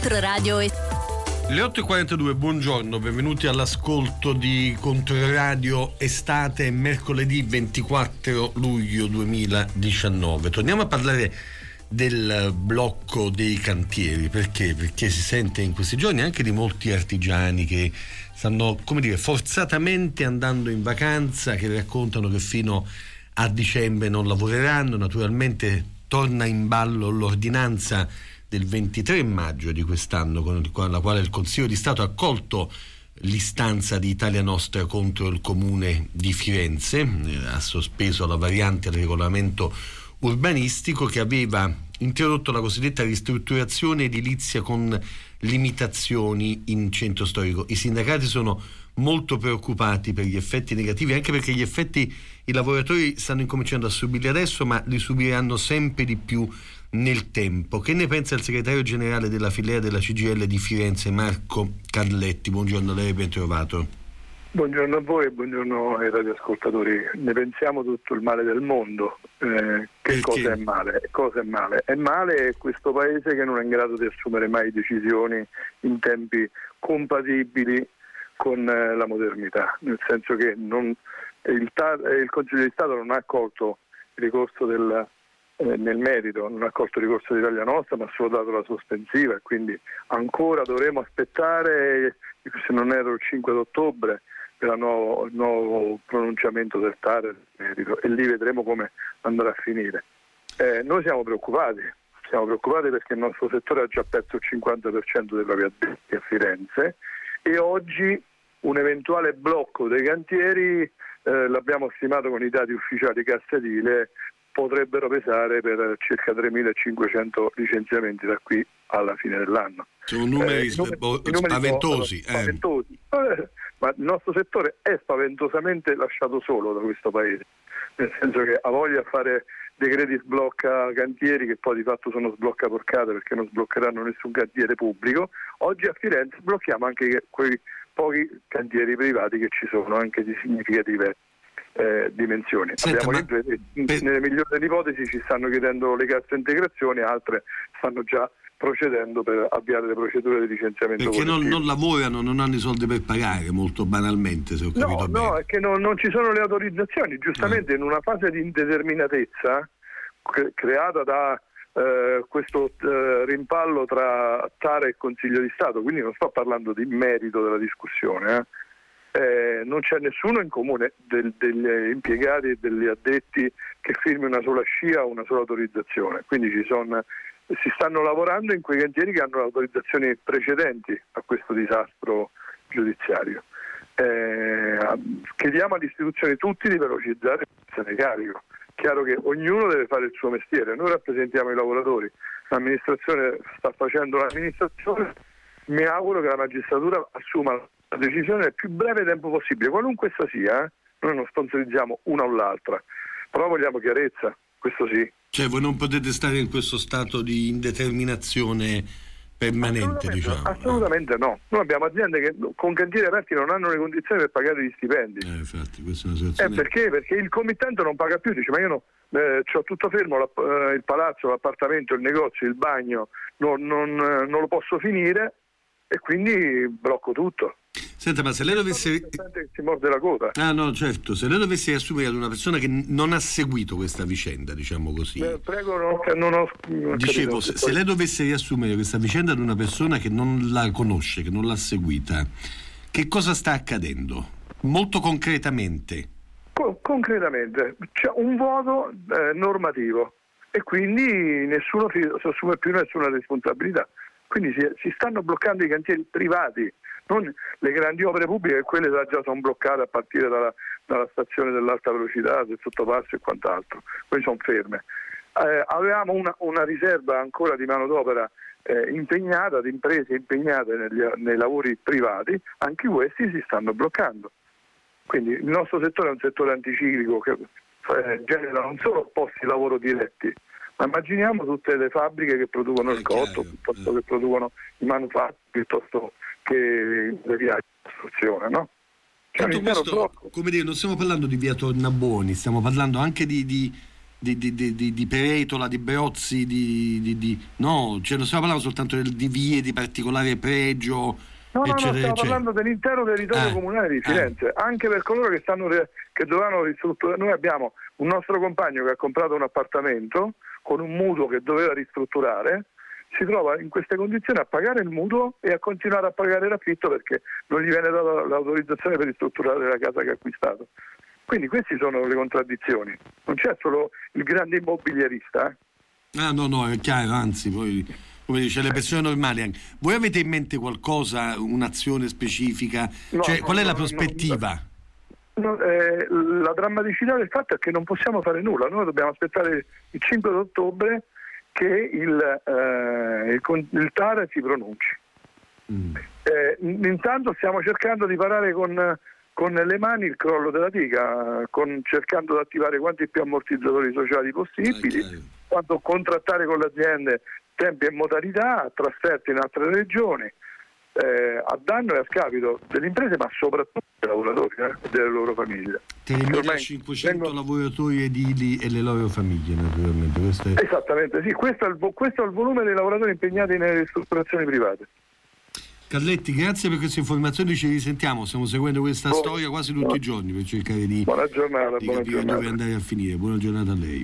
Controradio. Le 8.42, buongiorno, benvenuti all'ascolto di Controradio Estate, mercoledì 24 luglio 2019. Torniamo a parlare del blocco dei cantieri. Perché? Perché si sente in questi giorni anche di molti artigiani che stanno, forzatamente andando in vacanza, che raccontano che fino a dicembre non lavoreranno. Naturalmente torna in ballo l'ordinanza del 23 maggio di quest'anno, con la quale il Consiglio di Stato ha accolto l'istanza di Italia Nostra contro il Comune di Firenze, ha sospeso la variante del regolamento urbanistico che aveva introdotto la cosiddetta ristrutturazione edilizia con limitazioni in centro storico. I sindacati sono molto preoccupati per gli effetti negativi, anche perché gli effetti i lavoratori stanno incominciando a subirli adesso, ma li subiranno sempre di più nel tempo. Che ne pensa il segretario generale della filea della CGIL di Firenze, Marco Carletti? Buongiorno, lei, ben trovato. Buongiorno a voi e buongiorno ai radioascoltatori. Ne pensiamo tutto il male del mondo. Che cosa è male? Cosa è male? È male questo paese che non è in grado di assumere mai decisioni in tempi compatibili con la modernità, nel senso che il Consiglio di Stato non ha accolto il ricorso nel merito, non ha accolto il ricorso di Italia Nostra, ma ha solo dato la sospensiva, e quindi ancora dovremo aspettare, se non erro il 5 d'ottobre, per il nuovo pronunciamento del TAR del merito, e lì vedremo come andrà a finire. Noi siamo preoccupati perché il nostro settore ha già perso il 50% dei propri addetti a Firenze, e oggi un eventuale blocco dei cantieri, l'abbiamo stimato con i dati ufficiali Cassa Edile, potrebbero pesare per circa 3.500 licenziamenti da qui alla fine dell'anno. Sono numeri spaventosi. Ma il nostro settore è spaventosamente lasciato solo da questo paese, nel senso che ha voglia di fare decreti sblocca cantieri che poi di fatto sono sblocca porcate, perché non sbloccheranno nessun cantiere pubblico. Oggi a Firenze blocchiamo anche quei pochi cantieri privati che ci sono, anche di significative dimensioni. Nelle migliori delle ipotesi ci stanno chiedendo le casse integrazioni, altre stanno già procedendo per avviare le procedure di licenziamento. Perché non lavorano, non hanno i soldi per pagare, molto banalmente, se ho capito bene. No, è che non ci sono le autorizzazioni. Giustamente in una fase di indeterminatezza creata da questo rimpallo tra TAR e Consiglio di Stato, quindi non sto parlando di merito della discussione, non c'è nessuno in comune degli impiegati e degli addetti che firmi una sola scia o una sola autorizzazione, quindi si stanno lavorando in quei cantieri che hanno autorizzazioni precedenti a questo disastro giudiziario. Chiediamo alle istituzioni tutti di velocizzare il presa di carico. Chiaro che ognuno deve fare il suo mestiere, noi rappresentiamo i lavoratori, l'amministrazione sta facendo l'amministrazione, mi auguro che la magistratura assuma la decisione nel più breve tempo possibile, qualunque essa sia. Noi non sponsorizziamo una o l'altra, però vogliamo chiarezza, questo sì. Cioè voi non potete stare in questo stato di indeterminazione permanente, Assolutamente no. Noi abbiamo aziende che con cantieri aperti non hanno le condizioni per pagare gli stipendi. Infatti, questa è una situazione. Perché il committente non paga più, dice ma io c'ho tutto fermo, il palazzo, l'appartamento, il negozio, il bagno, non lo posso finire, e quindi blocco tutto. Senta, ma se lei dovesse... si morde la coda. No, certo. Se lei dovesse riassumere ad una persona che non ha seguito questa vicenda, diciamo così. Prego, non ho Dicevo, se lei dovesse riassumere questa vicenda ad una persona che non la conosce, che non l'ha seguita, che cosa sta accadendo? Molto concretamente. Concretamente, c'è un vuoto normativo, e quindi nessuno si assume più nessuna responsabilità. Quindi si stanno bloccando i cantieri privati, non le grandi opere pubbliche, quelle già sono bloccate a partire dalla stazione dell'alta velocità, del sottopasso e quant'altro, quelle sono ferme. Avevamo una riserva ancora di manodopera impegnata, di imprese impegnate nei lavori privati, anche questi si stanno bloccando. Quindi il nostro settore è un settore anticiclico che genera non solo posti di lavoro diretti, ma immaginiamo tutte le fabbriche che producono il cotto, piuttosto che producono i manufatti, piuttosto che le vie di costruzione, no? Tutto questo, come dire, non stiamo parlando di via Tornabuoni, stiamo parlando anche di di Peretola, di Brozzi, no, cioè non stiamo parlando soltanto di vie di particolare pregio, No, eccetera, stiamo parlando dell'intero territorio comunale di Firenze, anche per coloro che dovevano ristrutturare. Noi abbiamo un nostro compagno che ha comprato un appartamento con un mutuo che doveva ristrutturare, si trova in queste condizioni a pagare il mutuo e a continuare a pagare l'affitto perché non gli viene data l'autorizzazione per ristrutturare la casa che ha acquistato. Quindi queste sono le contraddizioni, non c'è solo il grande immobiliarista. No, è chiaro, anzi, poi, come dice, le persone normali anche. Voi avete in mente qualcosa, un'azione specifica? Qual è la prospettiva? La drammaticità del fatto è che non possiamo fare nulla, noi dobbiamo aspettare il 5 ottobre che il TAR si pronunci. Intanto stiamo cercando di parare con le mani il crollo della diga, cercando di attivare quanti più ammortizzatori sociali possibili, quanto contrattare con le aziende tempi e modalità, trasferti in altre regioni, a danno e a scapito delle imprese, ma soprattutto dei lavoratori e delle loro famiglie. 3.500 lavoratori edili e le loro famiglie, naturalmente. Esattamente, sì, questo è il volume dei lavoratori impegnati nelle ristrutturazioni private. Carletti, grazie per queste informazioni, ci risentiamo, stiamo seguendo questa storia quasi tutti i giorni per cercare di buona giornata, capire dove andare a finire. Buona giornata a lei.